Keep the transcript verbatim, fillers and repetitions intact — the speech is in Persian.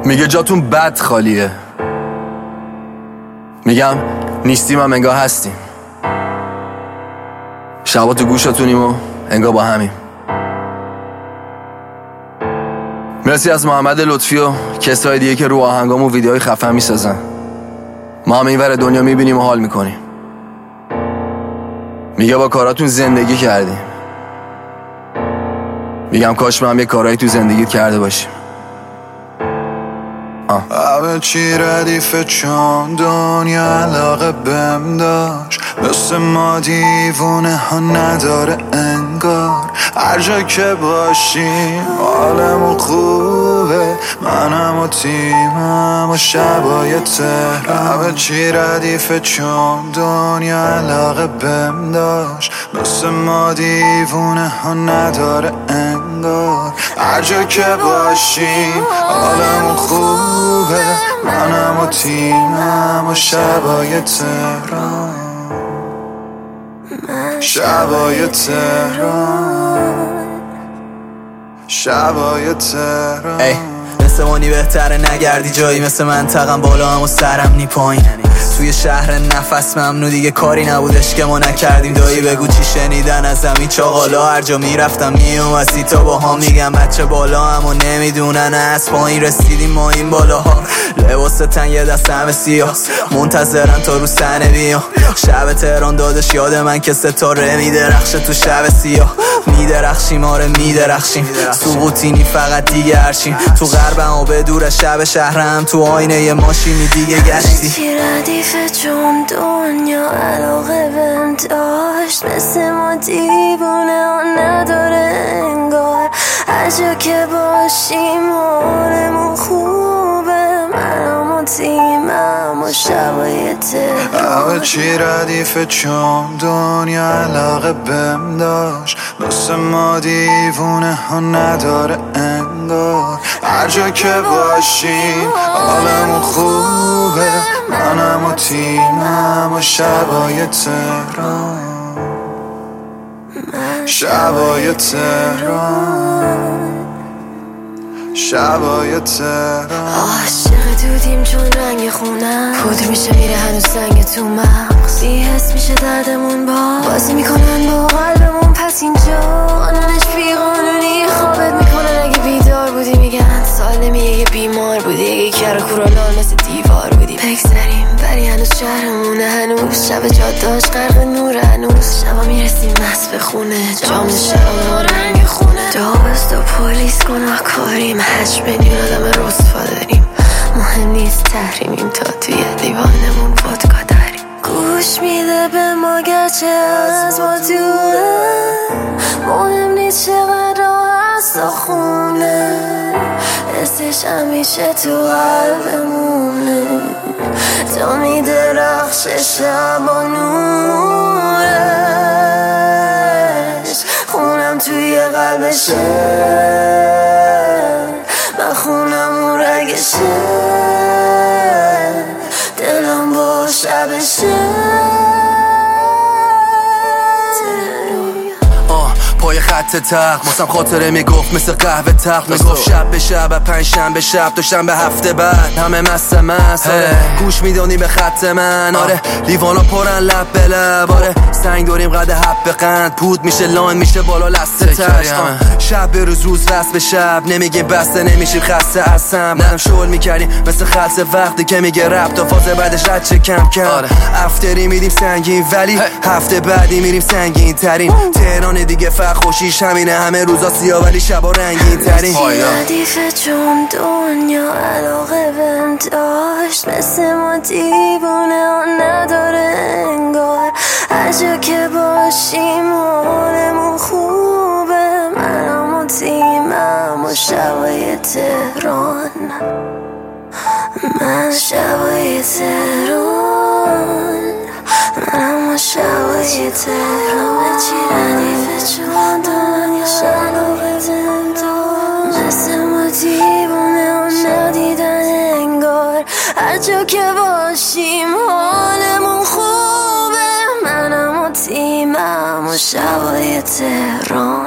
میگه جاتون بد خالیه. میگم نیستیم هم انگاه هستیم. شبا تو گوشتونیم و انگاه با همیم. مرسی از محمد لطفی و کسای دیگه که رو آهنگامو ویدیوهای خفن میسازن. ما هم اینور دنیا میبینیم و حال میکنیم. میگه با کاراتون زندگی کردیم. میگم کاش ما هم یه کارایی تو زندگیت کرده باشیم. همه چی ردیفه چون دنیا علاقه بهم داشت، مثل ما دیوونه ها نداره انگار. هر جا که باشیم حالمون خوبه، منم و تیمم و شبای تهران. همه چی ردیفه چون دنیا علاقه بهم داشت، مثل ما دیوونه ها نداره انگار. هر جا که باشیم حالمون خوبه، منم و تیمم و شبای تهران. شبای تهران، شبای تهران. ای مثل مانی بهتره نگردی جایی، مثل منطقم بالا هم و سرم نی پایین. توی شهر نفس ممنوع دیگه کاری نبودش که ما نکردیم. دایی بگو چی شنیدن از زمین چاقالا، هر جا میرفتم میومدی تا با ها میگم بچه بالا هم و نمیدونن از پایین رسیدیم ما این بالاها. لباس تن یه دست همه سیاه، منتظرن تا رو سنه بیام. شب تهران دادش یاد من که ستاره میدرخشه تو شب سیاه. میدرخشیم آره میدرخشیم، سقوطینی فقط دیگه هرچیم. تو غربم و به دور شب شهرم، تو آینه یه ماشینی دیگه گشتی. ردیفه چون دنیا علاقه بهم داشت، مثل ما دیوونه ها نداره انگار. هر جا که باشیم حالمون خوبه، منم و تیمم و شبای تهران. همه چی ردیفه چون دنیا علاقه بهم داشت، مثل ما دیوونه ها نداره انگار. هر جا که باشیم حالمون خوبه، منم و تیمم و شبای تهران. شبای تهران، شبای تهران. عاشق دودیم چون رنگ خونم، پودر میشه میره هنوز سنگ تو مغز. بی حس میشه دردمون با بازی میکنن با قلبمون، پس اینجا قانونش بی قانونی خوابت میکنن. اگه بیدار بودی میگن سالمیه، یه بیمار بودی، یه کر کورالان مثل دیوار بودی. بگذاریم ولی هنوز شهرمونه، هنوز شب جاداش غرق نور، هنوز شبا میرسیم مست به خونه، جام شراب ما رنگ خونه. داوست و پلیس گناه کاریم، هشت میلیون آدم رسوا داریم. مهم نیست تحریمیم تا توی لیوانمون ودکا داریم. گوش میده به ما گرچه از ما دوره، مهم نیست چقدر راه هست تا خونه. حسش همیشه تو قلبمونه، تا میدرخشه شب و نورش. خونم توی قلبشه، من خونم اون رگشه، دلم با شبشه. پای خط تخت واسم خاطره میگفت مثل قهوه تخت. میگفت شب به شب پنج شنبه شب دوشنبه هفته بعد همه مست مست. آره گوش میدونی به خط من، آره لیوانا پرن لب به لب. آره سنگ داریم قد حب قند، پود میشه لاین میشه بالا لسته تشت. شب به روز روز وصل به شب، نمیگه بسته نمیشیم خسته اصلا. ندم شغل میکردیم مثل خلص وقتی که میگه رب تا فاز بعدش رد چه کم کم. آره افتری میدیم سنگین ولی هفته بعدی میریم سنگین ترین. تهران دیگه خوشیش همینه، همه روزا سیاه ولی شبا رنگین ترین. ردیفه چون دنیا علاقه بهم داشت، مثل ما دیوونه ها نداره انگار. هر جا که باشیم حالمون خوبه، منم و تیمم و شبای تهران. من شبای تهران، منم و شبای تهران. چی ردیفه چون دنیا علاقه بهم داشت، مثل ما دیوونه ها ندیدن انگار. هر جا که باشیم حالمون خوبه، منم و تیمم و شبای تهران.